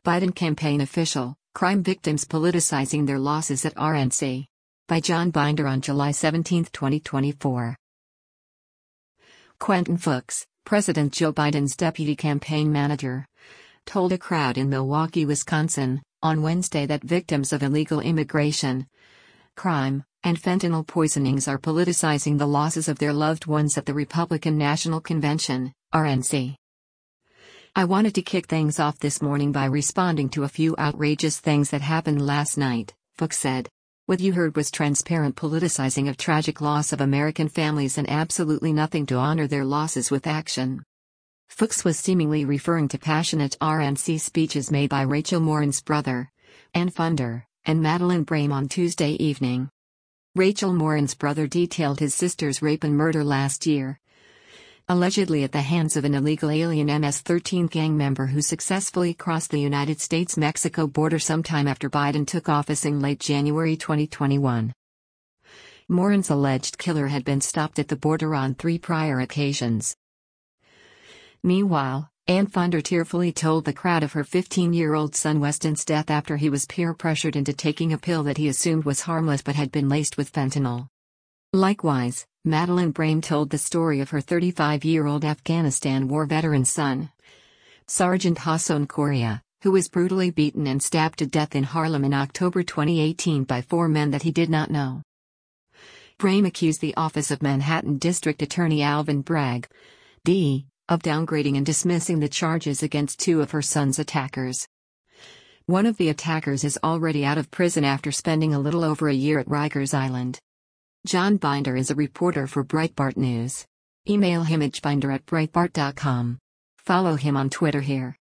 Biden campaign official, crime victims politicizing their losses at RNC. By John Binder on July 17, 2024. Quentin Fuchs, President Joe Biden's deputy campaign manager, told a crowd in Milwaukee, Wisconsin, on Wednesday that victims of illegal immigration, crime, and fentanyl poisonings are politicizing the losses of their loved ones at the Republican National Convention, RNC. "I wanted to kick things off this morning by responding to a few outrageous things that happened last night," Fuchs said. "What you heard was transparent politicizing of tragic loss of American families and absolutely nothing to honor their losses with action." Fuchs was seemingly referring to passionate RNC speeches made by Rachel Morin's brother, Ann Funder, and Madeleine Brame on Tuesday evening. Rachel Morin's brother detailed his sister's rape and murder last year, allegedly at the hands of an illegal alien MS-13 gang member who successfully crossed the United States-Mexico border sometime after Biden took office in late January 2021. Morin's alleged killer had been stopped at the border on 3 prior occasions. Meanwhile, Ann Funder tearfully told the crowd of her 15-year-old son Weston's death after he was peer-pressured into taking a pill that he assumed was harmless but had been laced with fentanyl. Likewise, Madeleine Brame told the story of her 35-year-old Afghanistan war veteran son, Sergeant Hassan Correa, who was brutally beaten and stabbed to death in Harlem in October 2018 by 4 men that he did not know. Brame accused the Office of Manhattan District Attorney Alvin Bragg, D., of downgrading and dismissing the charges against 2 of her son's attackers. One of the attackers is already out of prison after spending a little over a year at Rikers Island. John Binder is a reporter for Breitbart News. Email him at binder@breitbart.com. Follow him on Twitter here.